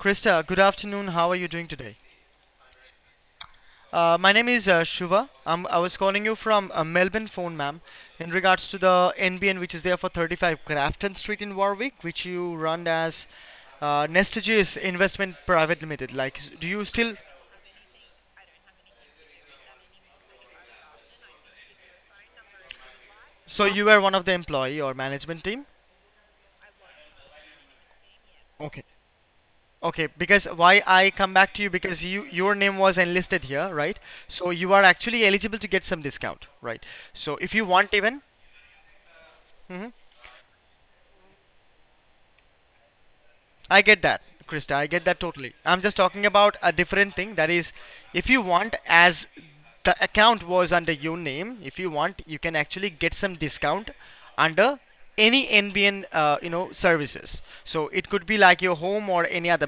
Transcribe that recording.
Krista, good afternoon. How are you doing today? My name is Shuva. I was calling you from Melbourne phone, ma'am, in regards to the NBN which is there for 35 Grafton Street in Warwick, which you run as Nestages Investment Private Limited. Like, do you still? So you were one of the employee or management team? Okay. Okay, because why I come back to you because your name was enlisted here, right? So you are actually eligible to get some discount, right? So if you want even. Mhm. I get that, Krista. I get that totally. I'm just talking about a different thing. That is, if you want, as the account was under your name, if you want, you can actually get some discount under any NBN, services. So it could be like your home or any other